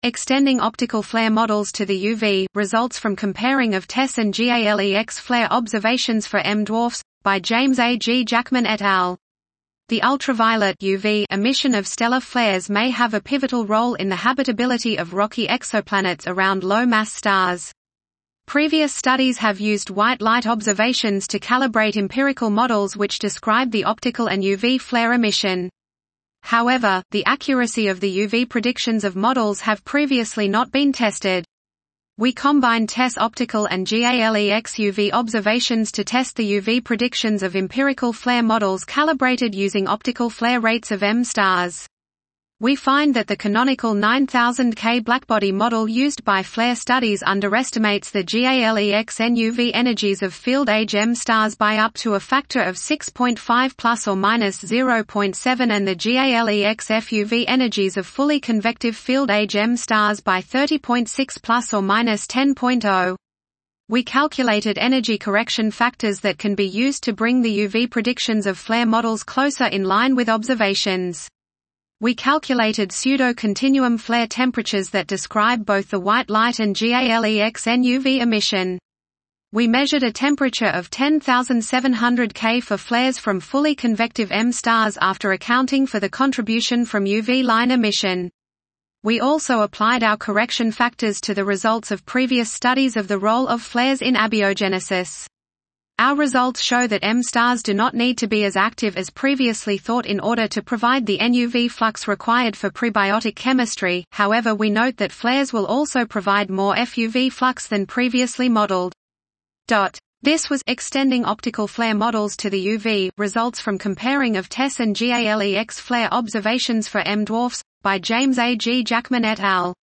Extending optical flare models to the UV, results from comparing of TESS and GALEX flare observations for M dwarfs, by James A. G. Jackman et al. The ultraviolet UV emission of stellar flares may have a pivotal role in the habitability of rocky exoplanets around low-mass stars. Previous studies have used white light observations to calibrate empirical models which describe the optical and UV flare emission. However, the accuracy of the UV predictions of models have previously not been tested. We combined TESS optical and GALEX UV observations to test the UV predictions of empirical flare models calibrated using optical flare rates of M stars. We find that the canonical 9000 K blackbody model used by flare studies underestimates the GALEX NUV energies of field-age M stars by up to a factor of 6.5 plus or minus 0.7 and the GALEX FUV energies of fully convective field-age M stars by 30.6 plus or minus 10.0. We calculated energy correction factors that can be used to bring the UV predictions of flare models closer in line with observations. We calculated pseudo-continuum flare temperatures that describe both the white light and GALEX NUV emission. We measured a temperature of 10,700 K for flares from fully convective M stars after accounting for the contribution from UV line emission. We also applied our correction factors to the results of previous studies of the role of flares in abiogenesis. Our results show that M stars do not need to be as active as previously thought in order to provide the NUV flux required for prebiotic chemistry, however we note that flares will also provide more FUV flux than previously modeled. This was extending optical flare models to the UV, results from comparing of TESS and GALEX flare observations for M dwarfs, by James A. G. Jackman et al.